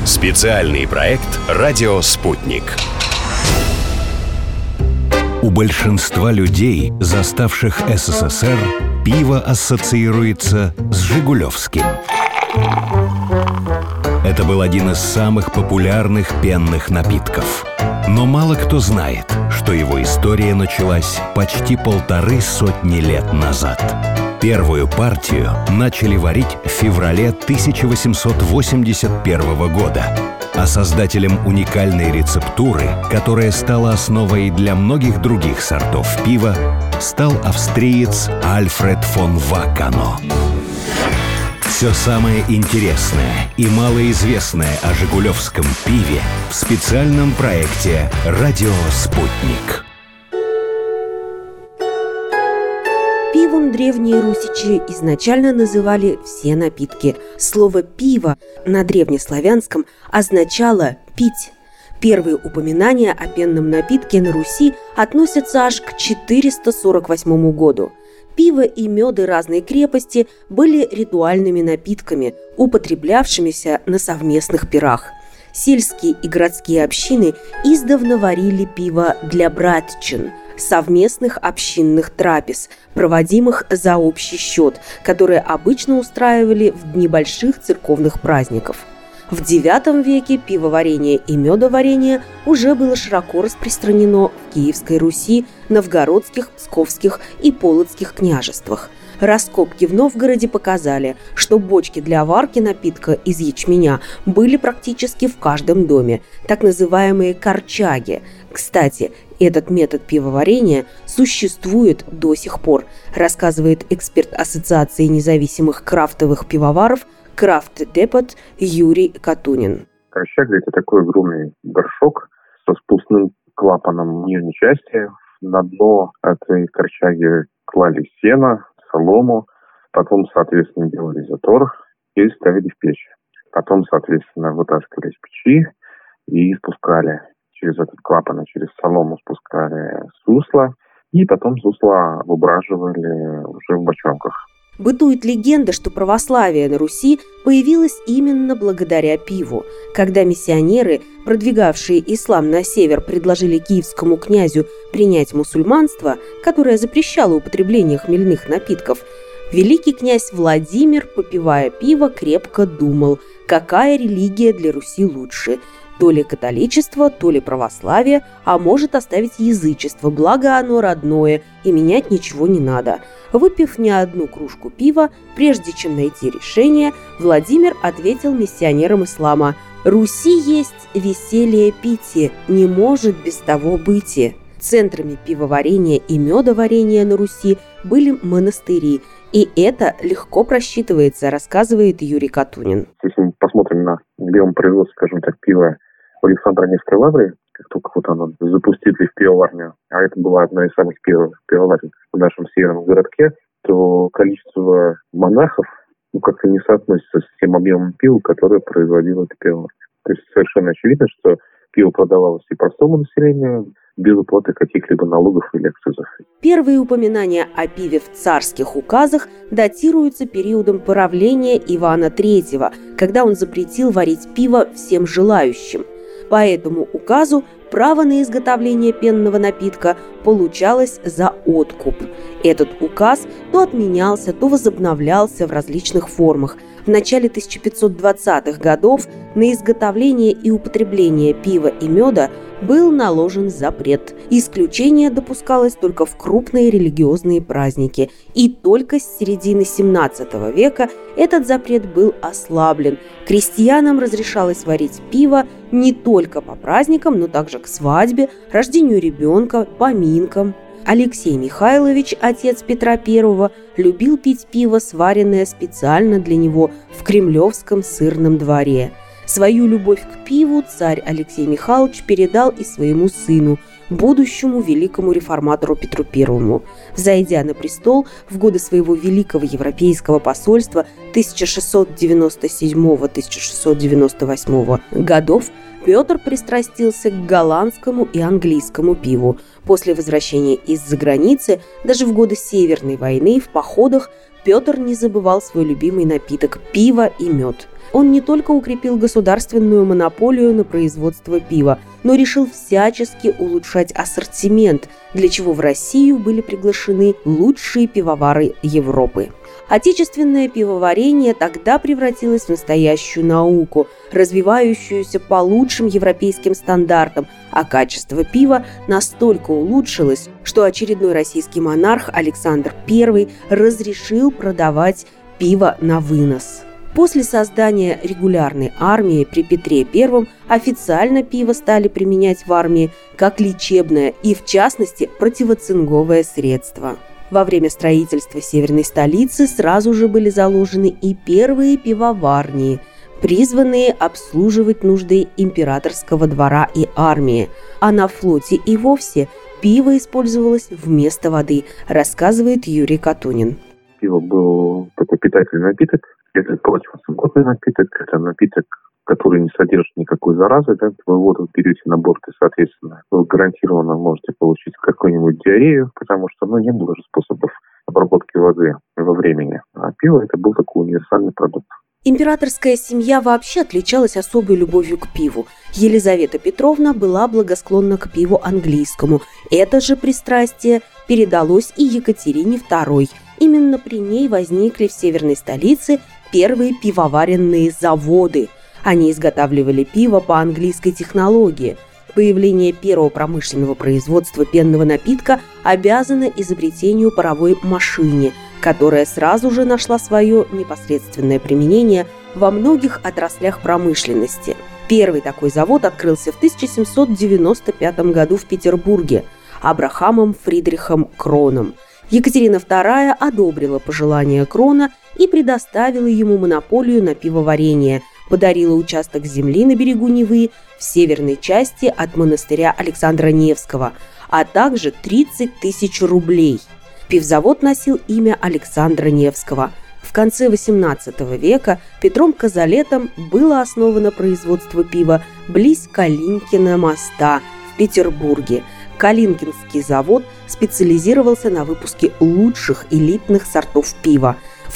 Специальный проект «Радио Спутник». У большинства людей, заставших СССР, пиво ассоциируется с жигулевским. Это был один из самых популярных пенных напитков. Но мало кто знает, что его история началась почти 150 лет назад. Первую партию начали варить в феврале 1881 года. А создателем уникальной рецептуры, которая стала основой для многих других сортов пива, стал австриец Альфред фон Вакано. Все самое интересное и малоизвестное о жигулевском пиве в специальном проекте «Радио Спутник». Пивом древние русичи изначально называли все напитки. Слово «пиво» на древнеславянском означало «пить». Первые упоминания о пенном напитке на Руси относятся аж к 448 году. Пиво и меды разной крепости были ритуальными напитками, употреблявшимися на совместных пирах. Сельские и городские общины издавна варили пиво для братчин, совместных общинных трапез, проводимых за общий счет, которые обычно устраивали в дни больших церковных праздников. В IX веке пивоварение и медоварение уже было широко распространено в Киевской Руси, Новгородских, Псковских и Полоцких княжествах. Раскопки в Новгороде показали, что бочки для варки напитка из ячменя были практически в каждом доме, так называемые корчаги. Кстати, этот метод пивоварения существует до сих пор, рассказывает эксперт Ассоциации независимых крафтовых пивоваров «Крафт-депот» Юрий Катунин. Корчага – это такой огромный горшок со спускным клапаном в нижней части. На дно этой корчаги клали сено, солому, потом, соответственно, делали затор и ставили в печь. Потом, соответственно, вытаскивали из печи и спускали через этот клапан, через солому спускали сусло, и потом сусло выбраживали уже в бочонках. Бытует легенда, что православие на Руси появилось именно благодаря пиву. Когда миссионеры, продвигавшие ислам на север, предложили киевскому князю принять мусульманство, которое запрещало употребление хмельных напитков, великий князь Владимир, попивая пиво, крепко думал, какая религия для Руси лучше – то ли католичество, то ли православие, а может оставить язычество, благо оно родное, и менять ничего не надо. Выпив не одну кружку пива, прежде чем найти решение, Владимир ответил миссионерам ислама: «Руси есть веселье пити, не может без того быти». Центрами пивоварения и медоварения на Руси были монастыри, и это легко просчитывается, рассказывает Юрий Катунин. Если мы посмотрим на объем производства, скажем так, пива в Александро-Невской лавре, как только вот оно запустили в пивоварню, а это была одна из самых первых пивоварен в нашем северном городке, то количество монахов как-то не соотносится с тем объемом пива, которое производило это пиво. То есть совершенно очевидно, что пиво продавалось и простому населению без уплаты каких-либо налогов или акцизов. Первые упоминания о пиве в царских указах датируются периодом правления Ивана III, когда он запретил варить пиво всем желающим. По этому указу право на изготовление пенного напитка получалось за откуп. Этот указ то отменялся, то возобновлялся в различных формах. В начале 1520-х годов на изготовление и употребление пива и меда был наложен запрет. Исключение допускалось только в крупные религиозные праздники. И только с середины 17 века этот запрет был ослаблен. Крестьянам разрешалось варить пиво не только по праздникам, но также к свадьбе, рождению ребенка, поминкам. Алексей Михайлович, отец Петра I, любил пить пиво, сваренное специально для него в Кремлевском сырном дворе. Свою любовь к пиву царь Алексей Михайлович передал и своему сыну, будущему великому реформатору Петру I. Взойдя на престол в годы своего великого европейского посольства 1697-1698 годов, Петр пристрастился к голландскому и английскому пиву. После возвращения из-за границы, даже в годы Северной войны, в походах, Петр не забывал свой любимый напиток – пиво и мед. Он не только укрепил государственную монополию на производство пива, но решил всячески улучшать ассортимент, для чего в Россию были приглашены лучшие пивовары Европы. Отечественное пивоварение тогда превратилось в настоящую науку, развивающуюся по лучшим европейским стандартам, а качество пива настолько улучшилось, что очередной российский монарх Александр I разрешил продавать пиво на вынос. После создания регулярной армии при Петре I официально пиво стали применять в армии как лечебное и, в частности, противоцинговое средство. Во время строительства северной столицы сразу же были заложены и первые пивоварни, призванные обслуживать нужды императорского двора и армии. А на флоте и вовсе пиво использовалось вместо воды, рассказывает Юрий Катунин. Пиво был такой питательный напиток. Это противоцинковый напиток, это напиток, который не содержит никакой заразы. Да? Вы воду берете на борт, и, соответственно, вы гарантированно можете получить какую-нибудь диарею, потому что не было же способов обработки воды во времени. А пиво – это был такой универсальный продукт. Императорская семья вообще отличалась особой любовью к пиву. Елизавета Петровна была благосклонна к пиву английскому. Это же пристрастие передалось и Екатерине II. Именно при ней возникли в северной столице первые пивоваренные заводы. Они изготавливали пиво по английской технологии. Появление первого промышленного производства пенного напитка обязано изобретению паровой машине, которая сразу же нашла свое непосредственное применение во многих отраслях промышленности. Первый такой завод открылся в 1795 году в Петербурге Абрахамом Фридрихом Кроном. Екатерина II одобрила пожелание Крона и предоставила ему монополию на пивоварение, подарила участок земли на берегу Невы в северной части от монастыря Александра Невского, а также 30 тысяч рублей. Пивзавод носил имя Александра Невского. В конце XVIII века Петром Казалетом было основано производство пива близ Калинкина моста в Петербурге. Калинкинский завод специализировался на выпуске лучших элитных сортов пива. В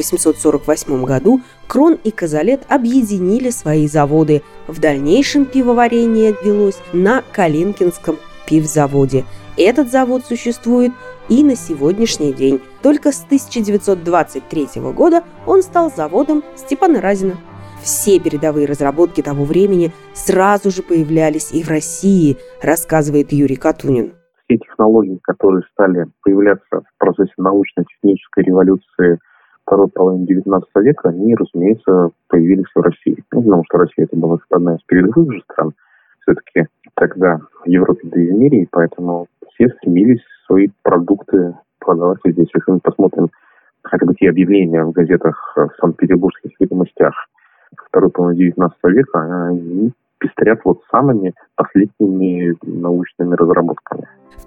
1848 году Крон и Казалет объединили свои заводы. В дальнейшем пивоварение велось на Калинкинском пивзаводе. Этот завод существует и на сегодняшний день. Только с 1923 года он стал заводом Степана Разина. Все передовые разработки того времени сразу же появлялись и в России, рассказывает Юрий Катунин. Все технологии, которые стали появляться в процессе научно-технической революции второй половины XIX века, они, разумеется, появились в России. Потому что Россия это была одна из передовых же стран, все-таки тогда в Европе, да и в мире, и поэтому все стремились свои продукты продавать здесь. Если мы посмотрим хотя бы те объявления в газетах в Санкт-Петербургских ведомостях второй половины XIX века, они пестрят самыми последними научными разработками. В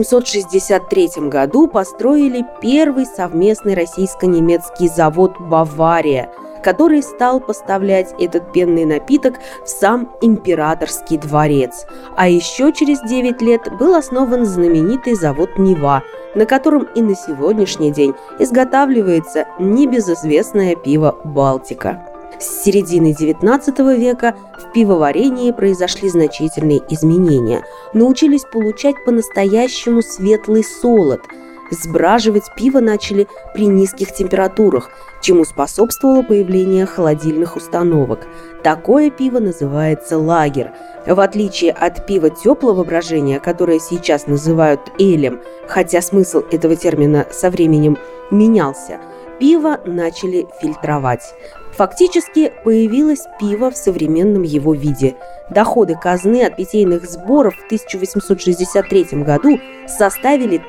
1863 году построили первый совместный российско-немецкий завод «Бавария», который стал поставлять этот пенный напиток в сам императорский дворец. А еще через 9 лет был основан знаменитый завод «Нева», на котором и на сегодняшний день изготавливается небезызвестное пиво «Балтика». С середины XIX века в пивоварении произошли значительные изменения. Научились получать по-настоящему светлый солод. Сбраживать пиво начали при низких температурах, чему способствовало появление холодильных установок. Такое пиво называется лагер. В отличие от пива теплого брожения, которое сейчас называют элем, хотя смысл этого термина со временем менялся, пиво начали фильтровать. Фактически появилось пиво в современном его виде. Доходы казны от питейных сборов в 1863 году составили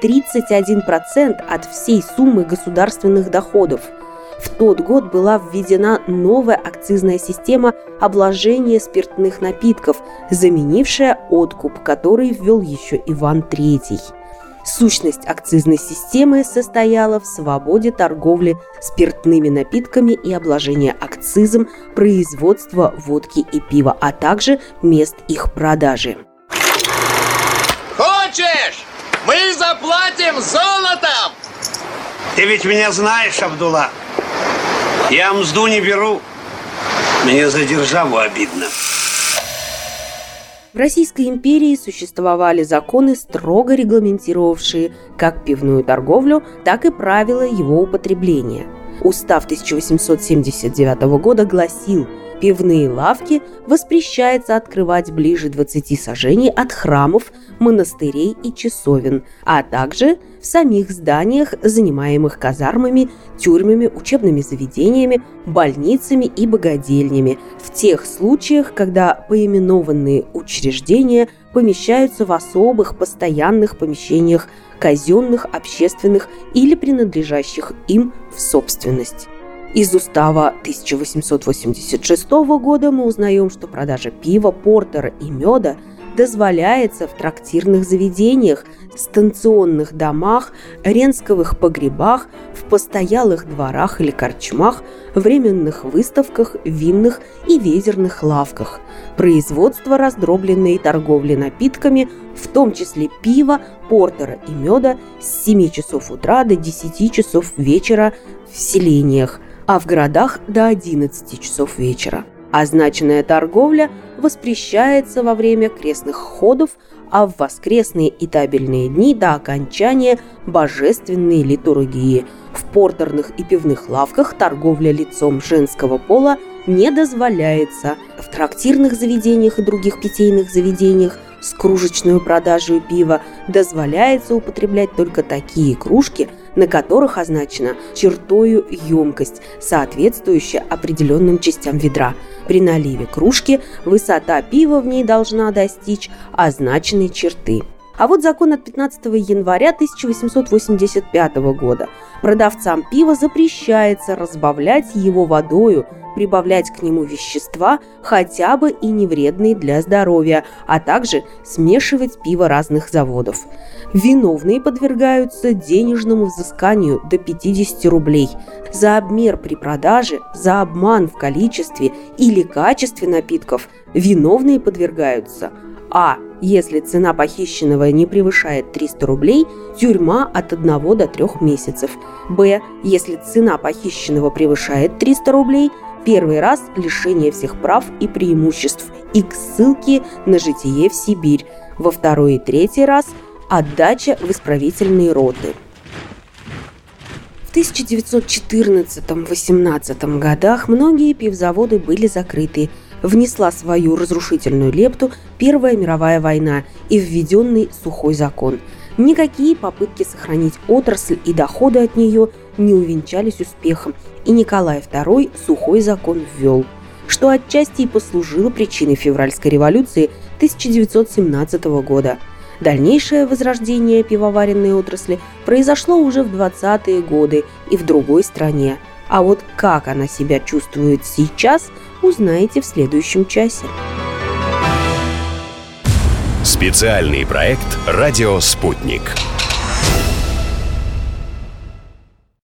31% от всей суммы государственных доходов. В тот год была введена новая акцизная система обложения спиртных напитков, заменившая откуп, который ввел еще Иван III. Сущность акцизной системы состояла в свободе торговли спиртными напитками и обложения акцизом производства водки и пива, а также мест их продажи. Хочешь? Мы заплатим золотом! Ты ведь меня знаешь, Абдулла. Я мзду не беру. Мне за державу обидно. В Российской империи существовали законы, строго регламентировавшие как пивную торговлю, так и правила его употребления. Устав 1879 года гласил: пивные лавки воспрещается открывать ближе 20 саженей от храмов, монастырей и часовен, а также в самих зданиях, занимаемых казармами, тюрьмами, учебными заведениями, больницами и богадельнями, в тех случаях, когда поименованные учреждения помещаются в особых постоянных помещениях казенных, общественных или принадлежащих им в собственность. Из устава 1886 года мы узнаем, что продажа пива, портера и меда дозволяется в трактирных заведениях, станционных домах, ренсковых погребах, в постоялых дворах или корчмах, временных выставках, винных и ведерных лавках. Производство раздробленной торговли напитками, в том числе пива, портера и меда, с 7 часов утра до 10 часов вечера в селениях, а в городах до 11 часов вечера. Означенная торговля воспрещается во время крестных ходов, а в воскресные и табельные дни до окончания божественной литургии. В портерных и пивных лавках торговля лицом женского пола не дозволяется. В трактирных заведениях и других питейных заведениях с кружечной продажей пива дозволяется употреблять только такие кружки, на которых означена чертою емкость, соответствующая определенным частям ведра. При наливе кружки высота пива в ней должна достичь означенной черты. А вот закон от 15 января 1885 года. Продавцам пива запрещается разбавлять его водою, прибавлять к нему вещества, хотя бы и не вредные для здоровья, а также смешивать пиво разных заводов. Виновные подвергаются денежному взысканию до 50 рублей. За обмер при продаже, за обман в количестве или качестве напитков виновные подвергаются: а. Если цена похищенного не превышает 300 рублей, тюрьма от 1 до 3 месяцев. Б. Если цена похищенного превышает 300 рублей, первый раз лишение всех прав и преимуществ и к ссылке на житие в Сибирь. Во второй и третий раз отдача в исправительные роты. В 1914-18 годах многие пивзаводы были закрыты. Внесла свою разрушительную лепту Первая мировая война и введенный сухой закон. Никакие попытки сохранить отрасль и доходы от нее не увенчались успехом, и Николай II сухой закон ввел, что отчасти и послужило причиной февральской революции 1917 года. Дальнейшее возрождение пивоваренной отрасли произошло уже в 20-е годы и в другой стране. А вот как она себя чувствует сейчас, узнаете в следующем часе. Специальный проект «Радио Спутник».